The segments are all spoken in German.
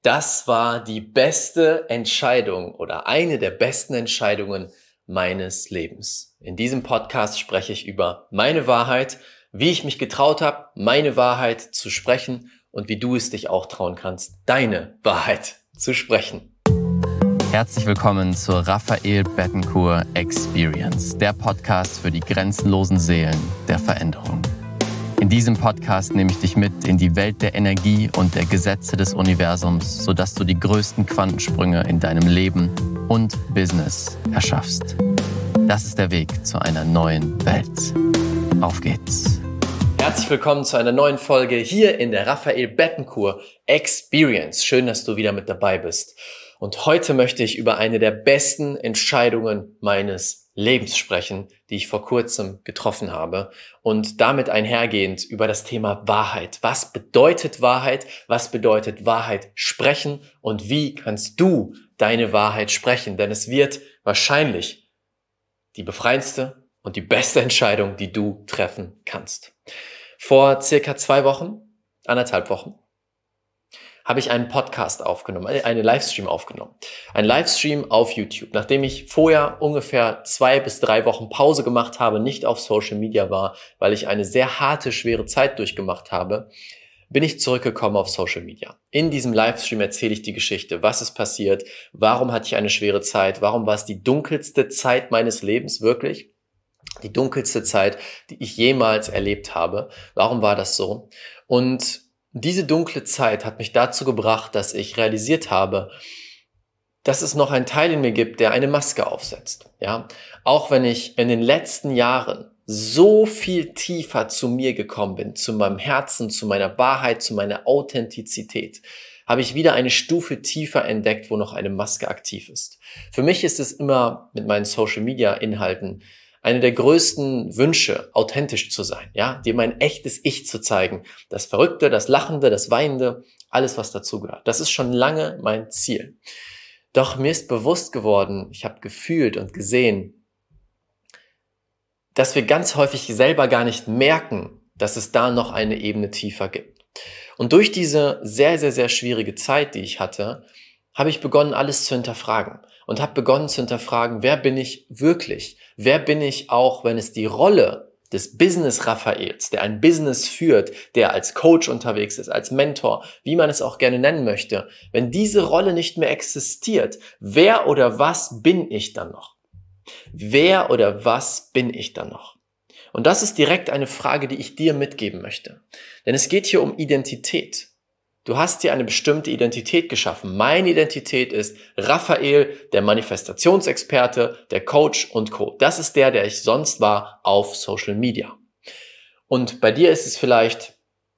Das war die beste Entscheidung oder eine der besten Entscheidungen meines Lebens. In diesem Podcast spreche ich über meine Wahrheit, wie ich mich getraut habe, meine Wahrheit zu sprechen und wie du es dich auch trauen kannst, deine Wahrheit zu sprechen. Herzlich willkommen zur Raphael Bettencourt Experience, der Podcast für die grenzenlosen Seelen der Veränderung. In diesem Podcast nehme ich dich mit in die Welt der Energie und der Gesetze des Universums, sodass du die größten Quantensprünge in deinem Leben und Business erschaffst. Das ist der Weg zu einer neuen Welt. Auf geht's! Herzlich willkommen zu einer neuen Folge hier in der Raphael Bettencourt Experience. Schön, dass du wieder mit dabei bist. Und heute möchte ich über eine der besten Entscheidungen meines Lebens sprechen, die ich vor kurzem getroffen habe und damit einhergehend über das Thema Wahrheit. Was bedeutet Wahrheit? Was bedeutet Wahrheit sprechen? Und wie kannst du deine Wahrheit sprechen? Denn es wird wahrscheinlich die befreiendste und die beste Entscheidung, die du treffen kannst. Vor circa 1,5 Wochen, habe ich einen Podcast aufgenommen, einen Livestream aufgenommen. Ein Livestream auf YouTube. Nachdem ich vorher ungefähr 2 bis 3 Wochen Pause gemacht habe, nicht auf Social Media war, weil ich eine sehr harte, schwere Zeit durchgemacht habe, bin ich zurückgekommen auf Social Media. In diesem Livestream erzähle ich die Geschichte, was ist passiert, warum hatte ich eine schwere Zeit, warum war es die dunkelste Zeit meines Lebens, wirklich? Die dunkelste Zeit, die ich jemals erlebt habe. Warum war das so? Und diese dunkle Zeit hat mich dazu gebracht, dass ich realisiert habe, dass es noch einen Teil in mir gibt, der eine Maske aufsetzt. Ja, auch wenn ich in den letzten Jahren so viel tiefer zu mir gekommen bin, zu meinem Herzen, zu meiner Wahrheit, zu meiner Authentizität, habe ich wieder eine Stufe tiefer entdeckt, wo noch eine Maske aktiv ist. Für mich ist es immer mit meinen Social-Media-Inhalten eine der größten Wünsche, authentisch zu sein, ja, dir mein echtes Ich zu zeigen. Das Verrückte, das Lachende, das Weinende, alles, was dazugehört. Das ist schon lange mein Ziel. Doch mir ist bewusst geworden, ich habe gefühlt und gesehen, dass wir ganz häufig selber gar nicht merken, dass es da noch eine Ebene tiefer gibt. Und durch diese sehr, sehr, sehr schwierige Zeit, die ich hatte, habe ich begonnen, alles zu hinterfragen und habe begonnen zu hinterfragen, wer bin ich wirklich? Wer bin ich auch, wenn es die Rolle des Business Raphaels, der ein Business führt, der als Coach unterwegs ist, als Mentor, wie man es auch gerne nennen möchte, wenn diese Rolle nicht mehr existiert, wer oder was bin ich dann noch? Wer oder was bin ich dann noch? Und das ist direkt eine Frage, die ich dir mitgeben möchte. Denn es geht hier um Identität. Du hast dir eine bestimmte Identität geschaffen. Meine Identität ist Raphael, der Manifestationsexperte, der Coach und Co. Das ist der ich sonst war auf Social Media. Und bei dir ist es vielleicht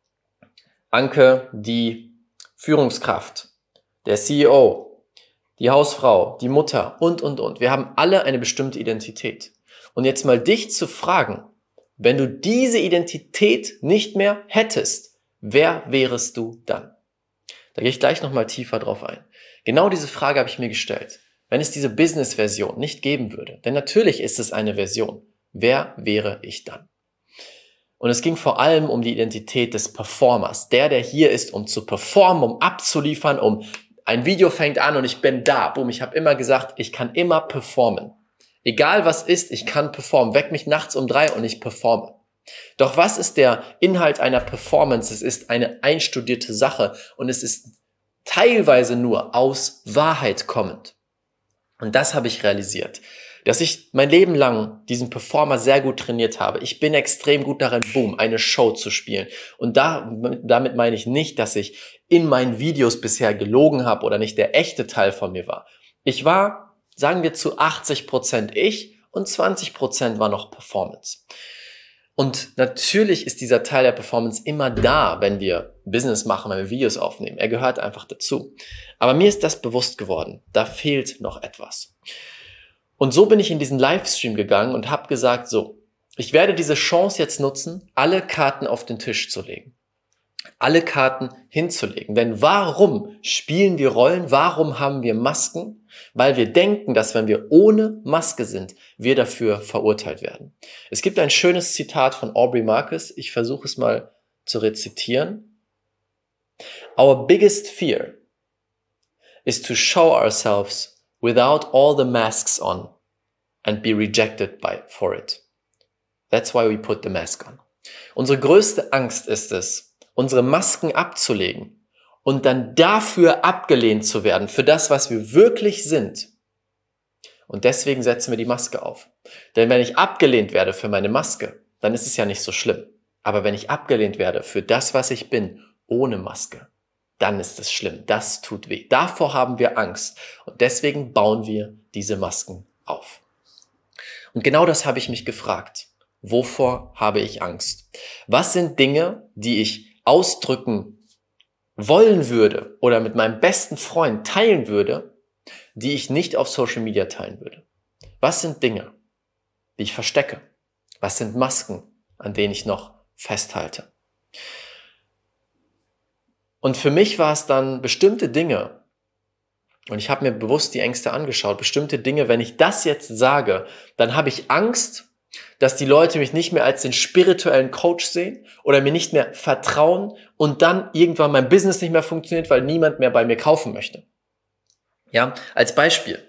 Anke, die Führungskraft, der CEO, die Hausfrau, die Mutter und. Wir haben alle eine bestimmte Identität. Und jetzt mal dich zu fragen, wenn du diese Identität nicht mehr hättest, wer wärest du dann? Da gehe ich gleich nochmal tiefer drauf ein. Genau diese Frage habe ich mir gestellt. Wenn es diese Business-Version nicht geben würde, denn natürlich ist es eine Version, wer wäre ich dann? Und es ging vor allem um die Identität des Performers, der hier ist, um zu performen, um abzuliefern, um ein Video fängt an und ich bin da. Boom, ich habe immer gesagt, ich kann immer performen. Egal was ist, ich kann performen. Weck mich nachts um 3 und ich performe. Doch was ist der Inhalt einer Performance? Es ist eine einstudierte Sache und es ist teilweise nur aus Wahrheit kommend. Und das habe ich realisiert, dass ich mein Leben lang diesen Performer sehr gut trainiert habe. Ich bin extrem gut darin, boom, eine Show zu spielen. Und damit meine ich nicht, dass ich in meinen Videos bisher gelogen habe oder nicht der echte Teil von mir war. Ich war, sagen wir, zu 80% ich und 20% war noch Performance. Und natürlich ist dieser Teil der Performance immer da, wenn wir Business machen, wenn wir Videos aufnehmen. Er gehört einfach dazu. Aber mir ist das bewusst geworden. Da fehlt noch etwas. Und so bin ich in diesen Livestream gegangen und habe gesagt, so, ich werde diese Chance jetzt nutzen, alle Karten auf den Tisch zu legen. Alle Karten hinzulegen. Denn warum spielen wir Rollen? Warum haben wir Masken? Weil wir denken, dass wenn wir ohne Maske sind, wir dafür verurteilt werden. Es gibt ein schönes Zitat von Aubrey Marcus. Ich versuche es mal zu rezitieren. Our biggest fear is to show ourselves without all the masks on and be rejected for it. That's why we put the mask on. Unsere größte Angst ist es, unsere Masken abzulegen und dann dafür abgelehnt zu werden, für das, was wir wirklich sind. Und deswegen setzen wir die Maske auf. Denn wenn ich abgelehnt werde für meine Maske, dann ist es ja nicht so schlimm. Aber wenn ich abgelehnt werde für das, was ich bin, ohne Maske, dann ist es schlimm. Das tut weh. Davor haben wir Angst. Und deswegen bauen wir diese Masken auf. Und genau das habe ich mich gefragt. Wovor habe ich Angst? Was sind Dinge, die ich ausdrücken wollen würde oder mit meinem besten Freund teilen würde, die ich nicht auf Social Media teilen würde? Was sind Dinge, die ich verstecke? Was sind Masken, an denen ich noch festhalte? Und für mich war es dann bestimmte Dinge, und ich habe mir bewusst die Ängste angeschaut, bestimmte Dinge, wenn ich das jetzt sage, dann habe ich Angst, dass die Leute mich nicht mehr als den spirituellen Coach sehen oder mir nicht mehr vertrauen und dann irgendwann mein Business nicht mehr funktioniert, weil niemand mehr bei mir kaufen möchte. Ja, als Beispiel.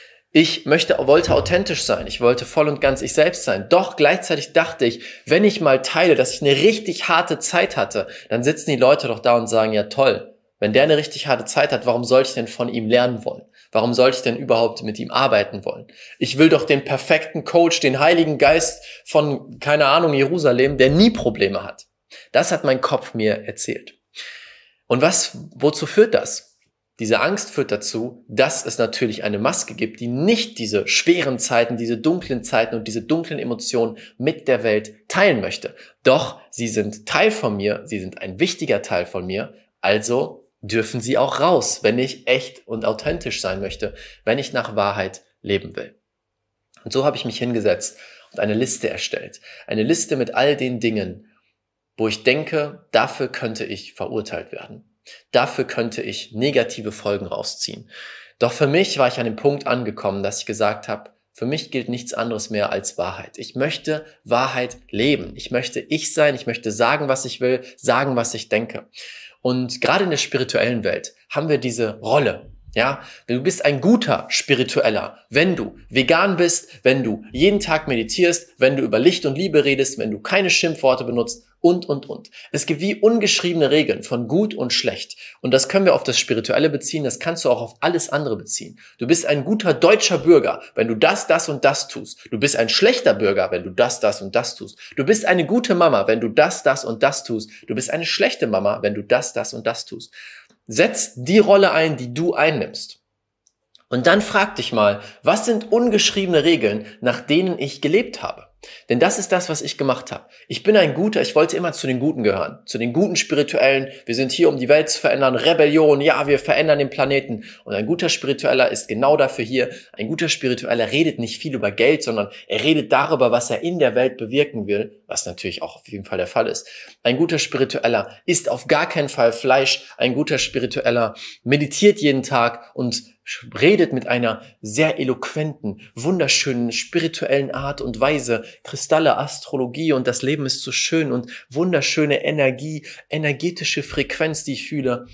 Ich wollte authentisch sein, ich wollte voll und ganz ich selbst sein, doch gleichzeitig dachte ich, wenn ich mal teile, dass ich eine richtig harte Zeit hatte, dann sitzen die Leute doch da und sagen, ja toll, wenn der eine richtig harte Zeit hat, warum sollte ich denn von ihm lernen wollen? Warum sollte ich denn überhaupt mit ihm arbeiten wollen? Ich will doch den perfekten Coach, den Heiligen Geist von, keine Ahnung, Jerusalem, der nie Probleme hat. Das hat mein Kopf mir erzählt. Und wozu führt das? Diese Angst führt dazu, dass es natürlich eine Maske gibt, die nicht diese schweren Zeiten, diese dunklen Zeiten und diese dunklen Emotionen mit der Welt teilen möchte. Doch sie sind Teil von mir, sie sind ein wichtiger Teil von mir, also dürfen sie auch raus, wenn ich echt und authentisch sein möchte, wenn ich nach Wahrheit leben will. Und so habe ich mich hingesetzt und eine Liste erstellt. Eine Liste mit all den Dingen, wo ich denke, dafür könnte ich verurteilt werden. Dafür könnte ich negative Folgen rausziehen. Doch für mich war ich an dem Punkt angekommen, dass ich gesagt habe, für mich gilt nichts anderes mehr als Wahrheit. Ich möchte Wahrheit leben. Ich möchte ich sein. Ich möchte sagen, was ich will, sagen, was ich denke. Und gerade in der spirituellen Welt haben wir diese Rolle. Ja, du bist ein guter Spiritueller, wenn du vegan bist, wenn du jeden Tag meditierst, wenn du über Licht und Liebe redest, wenn du keine Schimpfworte benutzt und. Es gibt wie ungeschriebene Regeln von gut und schlecht. Und das können wir auf das Spirituelle beziehen, das kannst du auch auf alles andere beziehen. Du bist ein guter deutscher Bürger, wenn du das und das tust. Du bist ein schlechter Bürger, wenn du das und das tust. Du bist eine gute Mama, wenn du das und das tust. Du bist eine schlechte Mama, wenn du das und das tust. Setz die Rolle ein, die du einnimmst. Und dann frag dich mal, was sind ungeschriebene Regeln, nach denen ich gelebt habe? Denn das ist das, was ich gemacht habe. Ich wollte immer zu den Guten gehören, zu den guten Spirituellen. Wir sind hier, um die Welt zu verändern. Rebellion, ja, wir verändern den Planeten. Und ein guter Spiritueller ist genau dafür hier. Ein guter Spiritueller redet nicht viel über Geld, sondern er redet darüber, was er in der Welt bewirken will, was natürlich auch auf jeden Fall der Fall ist. Ein guter Spiritueller isst auf gar keinen Fall Fleisch. Ein guter Spiritueller meditiert jeden Tag und redet mit einer sehr eloquenten, wunderschönen, spirituellen Art und Weise. Kristalle, Astrologie und das Leben ist so schön und wunderschöne Energie, energetische Frequenz, die ich fühle.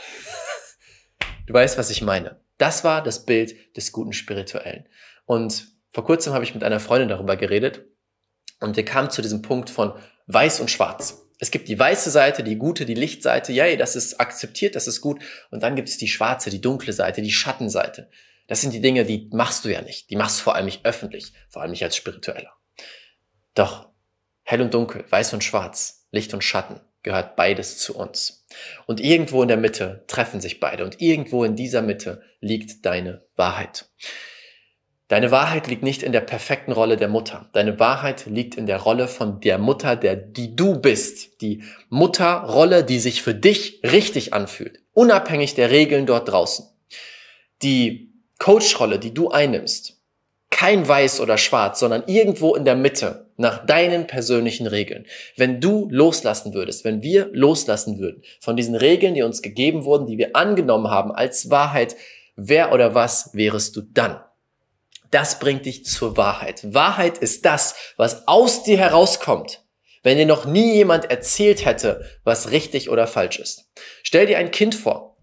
Du weißt, was ich meine. Das war das Bild des guten Spirituellen. Und vor kurzem habe ich mit einer Freundin darüber geredet und wir kamen zu diesem Punkt von Weiß und Schwarz. Es gibt die weiße Seite, die gute, die Lichtseite. Ja, das ist akzeptiert, das ist gut. Und dann gibt es die schwarze, die dunkle Seite, die Schattenseite. Das sind die Dinge, die machst du ja nicht. Die machst du vor allem nicht öffentlich, vor allem nicht als Spiritueller. Doch hell und dunkel, weiß und schwarz, Licht und Schatten, gehört beides zu uns. Und irgendwo in der Mitte treffen sich beide. Und irgendwo in dieser Mitte liegt deine Wahrheit. Deine Wahrheit liegt nicht in der perfekten Rolle der Mutter. Deine Wahrheit liegt in der Rolle von der Mutter, die du bist. Die Mutterrolle, die sich für dich richtig anfühlt. Unabhängig der Regeln dort draußen. Die Coach-Rolle, die du einnimmst. Kein Weiß oder Schwarz, sondern irgendwo in der Mitte. Nach deinen persönlichen Regeln. Wenn du loslassen würdest, wenn wir loslassen würden von diesen Regeln, die uns gegeben wurden, die wir angenommen haben als Wahrheit, wer oder was wärest du dann? Das bringt dich zur Wahrheit. Wahrheit ist das, was aus dir herauskommt, wenn dir noch nie jemand erzählt hätte, was richtig oder falsch ist. Stell dir ein Kind vor.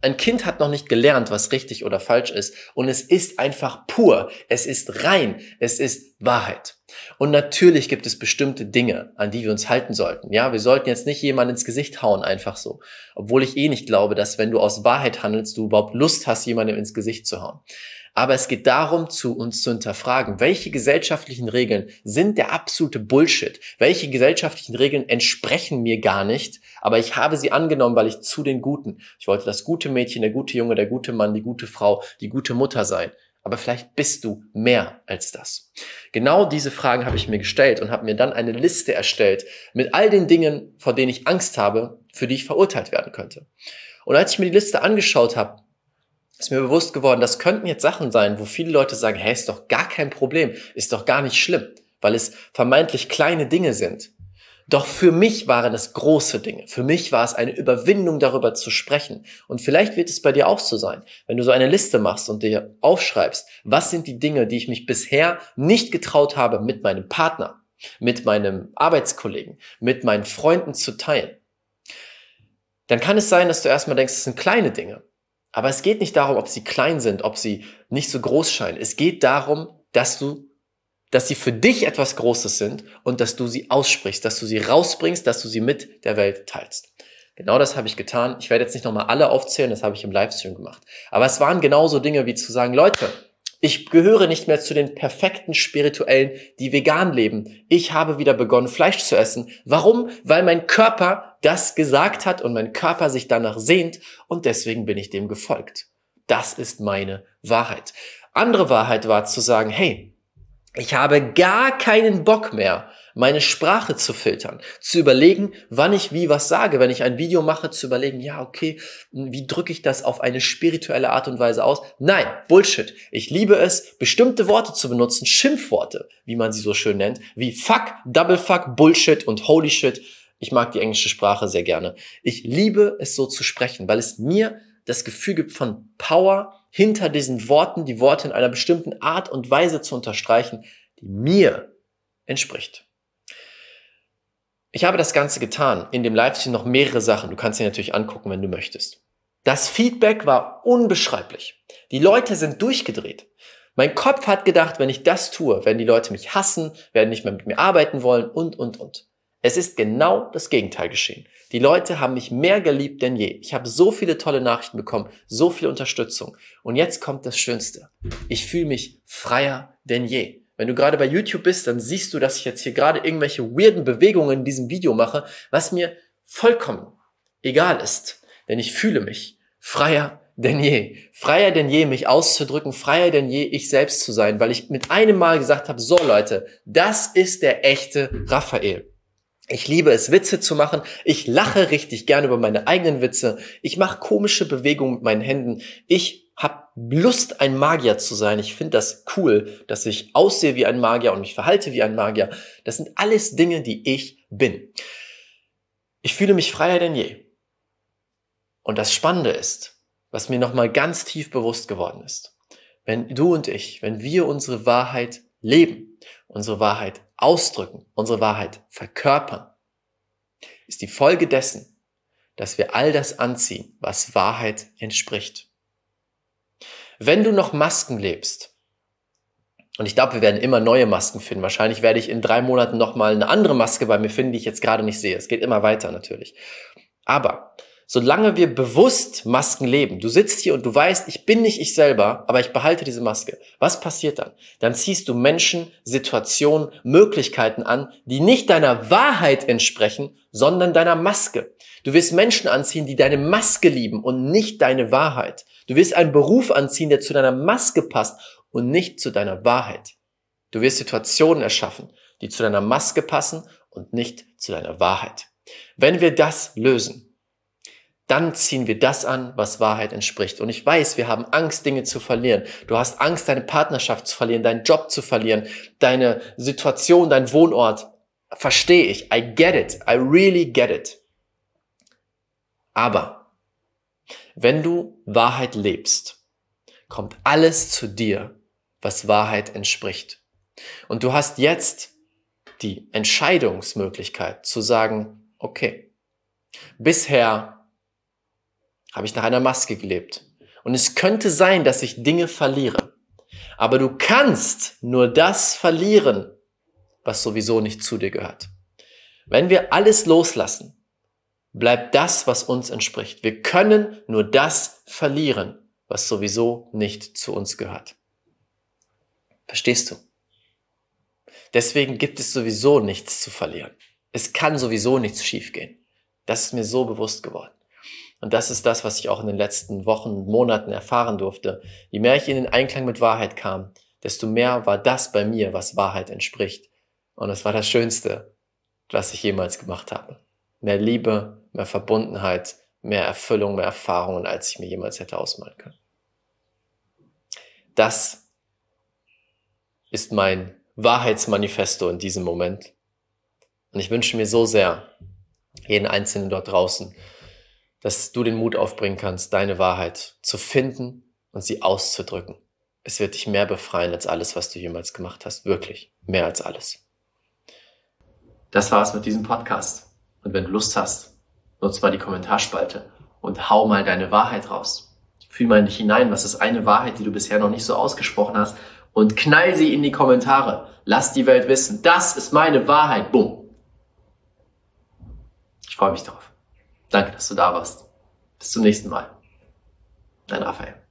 Ein Kind hat noch nicht gelernt, was richtig oder falsch ist. Und es ist einfach pur. Es ist rein. Es ist Wahrheit. Und natürlich gibt es bestimmte Dinge, an die wir uns halten sollten. Ja, wir sollten jetzt nicht jemanden ins Gesicht hauen, einfach so. Obwohl ich nicht glaube, dass wenn du aus Wahrheit handelst, du überhaupt Lust hast, jemandem ins Gesicht zu hauen. Aber es geht darum, uns zu hinterfragen, welche gesellschaftlichen Regeln sind der absolute Bullshit? Welche gesellschaftlichen Regeln entsprechen mir gar nicht? Aber ich habe sie angenommen, weil ich zu den Guten. Ich wollte das gute Mädchen, der gute Junge, der gute Mann, die gute Frau, die gute Mutter sein. Aber vielleicht bist du mehr als das. Genau diese Fragen habe ich mir gestellt und habe mir dann eine Liste erstellt mit all den Dingen, vor denen ich Angst habe, für die ich verurteilt werden könnte. Und als ich mir die Liste angeschaut habe, ist mir bewusst geworden, das könnten jetzt Sachen sein, wo viele Leute sagen, hey, ist doch gar kein Problem, ist doch gar nicht schlimm, weil es vermeintlich kleine Dinge sind. Doch für mich waren es große Dinge. Für mich war es eine Überwindung, darüber zu sprechen. Und vielleicht wird es bei dir auch so sein, wenn du so eine Liste machst und dir aufschreibst, was sind die Dinge, die ich mich bisher nicht getraut habe, mit meinem Partner, mit meinem Arbeitskollegen, mit meinen Freunden zu teilen. Dann kann es sein, dass du erstmal denkst, es sind kleine Dinge. Aber es geht nicht darum, ob sie klein sind, ob sie nicht so groß scheinen. Es geht darum, dass sie für dich etwas Großes sind und dass du sie aussprichst, dass du sie rausbringst, dass du sie mit der Welt teilst. Genau das habe ich getan. Ich werde jetzt nicht nochmal alle aufzählen, das habe ich im Livestream gemacht. Aber es waren genauso Dinge wie zu sagen, Leute, ich gehöre nicht mehr zu den perfekten Spirituellen, die vegan leben. Ich habe wieder begonnen, Fleisch zu essen. Warum? Weil mein Körper das gesagt hat und mein Körper sich danach sehnt und deswegen bin ich dem gefolgt. Das ist meine Wahrheit. Andere Wahrheit war zu sagen, hey, ich habe gar keinen Bock mehr, meine Sprache zu filtern, zu überlegen, wann ich wie was sage. Wenn ich ein Video mache, zu überlegen, ja, okay, wie drücke ich das auf eine spirituelle Art und Weise aus? Nein, Bullshit. Ich liebe es, bestimmte Worte zu benutzen, Schimpfworte, wie man sie so schön nennt, wie Fuck, Double Fuck, Bullshit und Holy Shit. Ich mag die englische Sprache sehr gerne. Ich liebe es so zu sprechen, weil es mir das Gefühl gibt von Power, hinter diesen Worten, die Worte in einer bestimmten Art und Weise zu unterstreichen, die mir entspricht. Ich habe das Ganze getan, in dem Livestream noch mehrere Sachen. Du kannst sie natürlich angucken, wenn du möchtest. Das Feedback war unbeschreiblich. Die Leute sind durchgedreht. Mein Kopf hat gedacht, wenn ich das tue, werden die Leute mich hassen, werden nicht mehr mit mir arbeiten wollen und. Es ist genau das Gegenteil geschehen. Die Leute haben mich mehr geliebt denn je. Ich habe so viele tolle Nachrichten bekommen, so viel Unterstützung. Und jetzt kommt das Schönste. Ich fühle mich freier denn je. Wenn du gerade bei YouTube bist, dann siehst du, dass ich jetzt hier gerade irgendwelche weirden Bewegungen in diesem Video mache, was mir vollkommen egal ist. Denn ich fühle mich freier denn je. Freier denn je, mich auszudrücken, freier denn je, ich selbst zu sein, weil ich mit einem Mal gesagt habe, so Leute, das ist der echte Raphael. Ich liebe es, Witze zu machen. Ich lache richtig gerne über meine eigenen Witze. Ich mache komische Bewegungen mit meinen Händen. Ich habe Lust, ein Magier zu sein. Ich finde das cool, dass ich aussehe wie ein Magier und mich verhalte wie ein Magier. Das sind alles Dinge, die ich bin. Ich fühle mich freier denn je. Und das Spannende ist, was mir nochmal ganz tief bewusst geworden ist, wenn du und ich, wenn wir unsere Wahrheit leben, unsere Wahrheit ausdrücken, unsere Wahrheit verkörpern, ist die Folge dessen, dass wir all das anziehen, was Wahrheit entspricht. Wenn du noch Masken lebst, und ich glaube, wir werden immer neue Masken finden, wahrscheinlich werde ich in 3 Monaten nochmal eine andere Maske bei mir finden, die ich jetzt gerade nicht sehe. Es geht immer weiter natürlich. Aber solange wir bewusst Masken leben, du sitzt hier und du weißt, ich bin nicht ich selber, aber ich behalte diese Maske. Was passiert dann? Dann ziehst du Menschen, Situationen, Möglichkeiten an, die nicht deiner Wahrheit entsprechen, sondern deiner Maske. Du wirst Menschen anziehen, die deine Maske lieben und nicht deine Wahrheit. Du wirst einen Beruf anziehen, der zu deiner Maske passt und nicht zu deiner Wahrheit. Du wirst Situationen erschaffen, die zu deiner Maske passen und nicht zu deiner Wahrheit. Wenn wir das lösen, dann ziehen wir das an, was Wahrheit entspricht. Und ich weiß, wir haben Angst, Dinge zu verlieren. Du hast Angst, deine Partnerschaft zu verlieren, deinen Job zu verlieren, deine Situation, deinen Wohnort. Verstehe ich. I get it. I really get it. Aber wenn du Wahrheit lebst, kommt alles zu dir, was Wahrheit entspricht. Und du hast jetzt die Entscheidungsmöglichkeit zu sagen, okay, bisher habe ich nach einer Maske gelebt. Und es könnte sein, dass ich Dinge verliere. Aber du kannst nur das verlieren, was sowieso nicht zu dir gehört. Wenn wir alles loslassen, bleibt das, was uns entspricht. Wir können nur das verlieren, was sowieso nicht zu uns gehört. Verstehst du? Deswegen gibt es sowieso nichts zu verlieren. Es kann sowieso nichts schiefgehen. Das ist mir so bewusst geworden. Und das ist das, was ich auch in den letzten Wochen und Monaten erfahren durfte. Je mehr ich in den Einklang mit Wahrheit kam, desto mehr war das bei mir, was Wahrheit entspricht. Und es war das Schönste, was ich jemals gemacht habe. Mehr Liebe, mehr Verbundenheit, mehr Erfüllung, mehr Erfahrungen, als ich mir jemals hätte ausmalen können. Das ist mein Wahrheitsmanifesto in diesem Moment. Und ich wünsche mir so sehr, jeden Einzelnen dort draußen, dass du den Mut aufbringen kannst, deine Wahrheit zu finden und sie auszudrücken. Es wird dich mehr befreien als alles, was du jemals gemacht hast. Wirklich, mehr als alles. Das war's mit diesem Podcast. Und wenn du Lust hast, nutz mal die Kommentarspalte und hau mal deine Wahrheit raus. Fühl mal in dich hinein, was ist eine Wahrheit, die du bisher noch nicht so ausgesprochen hast, und knall sie in die Kommentare. Lass die Welt wissen, das ist meine Wahrheit. Bumm. Ich freue mich drauf. Danke, dass du da warst. Bis zum nächsten Mal. Dein Raphael.